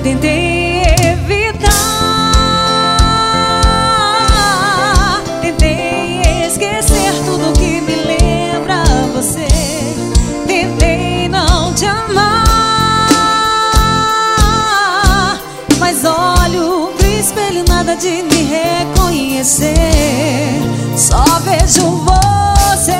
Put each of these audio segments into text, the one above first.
Tentei evitar, tentei esquecer tudo que me lembra você. Tentei não te amar, mas olho pro espelho, nada de me reconhecer. Só vejo você.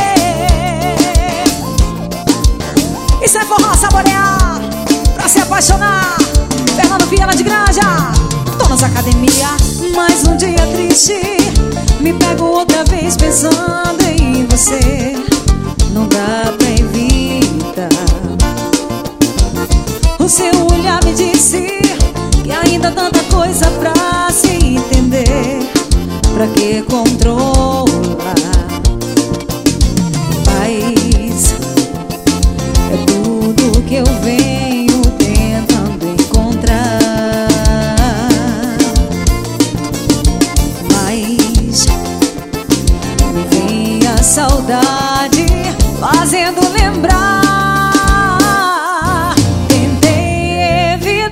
Isso é forró saborear, pra se apaixonar. Fernando Viana de Granja, Donos Academia. Mais um dia triste, me pego outra vez pensando em você. Não dá pra evitar. O seu olhar me disse que ainda há tanta coisa pra se entender. Pra que controlar? Mas é tudo que eu venho tentando encontrar. Mas me vem a saudade fazendo lembrar. Tentei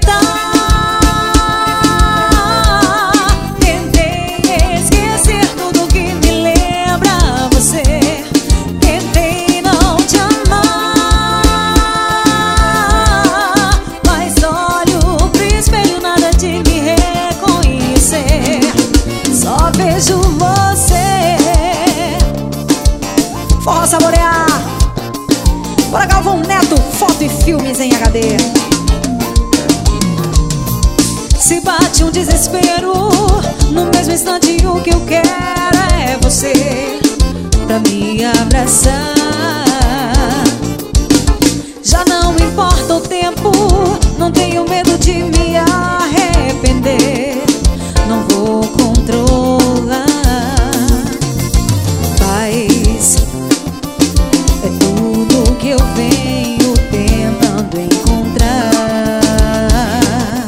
evitar, tentei esquecer tudo que me lembra você. Tentei não te amar, mas olho pro espelho, nada de me reconhecer. Só vejo você. Forró saborear. Bora, Galvão Neto, foto e filmes em HD. Se bate um desespero, no mesmo instante o que eu quero é você pra me abraçar. Já não importa o tempo, não tenho medo de me arrepender. Não vou controlar. Paz é tudo que eu venho tentando encontrar.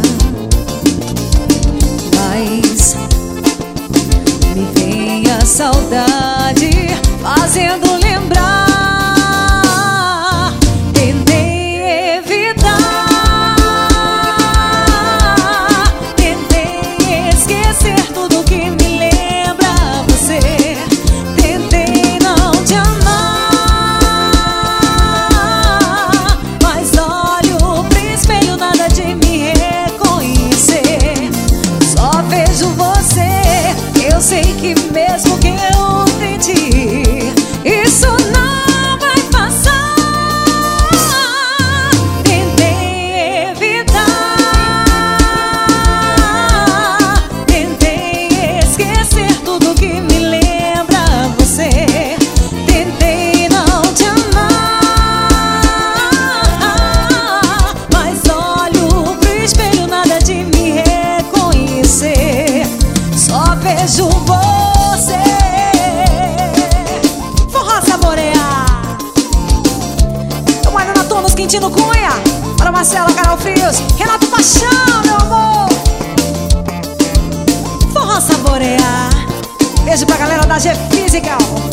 Mas me vem a saudade fazendo lembrar. Tentei evitar, tentei esquecer tudo que me lembra você. Tentei não te amar, mas olho pro espelho, nada de me reconhecer. Só vejo você. Eu sei que mesmo que eu tente, isso não vai passar. Tentei evitar, tentei esquecer tudo que me lembra você. Tentei não te amar, mas olho pro espelho, nada de me reconhecer. Só vejo você. Forró saborear. Tô ainda na Tonos, Quintino Cunha, para Marcela, Carol Frios, Renato Paixão, meu amor. Forró saborear. Beijo pra galera da G Physical.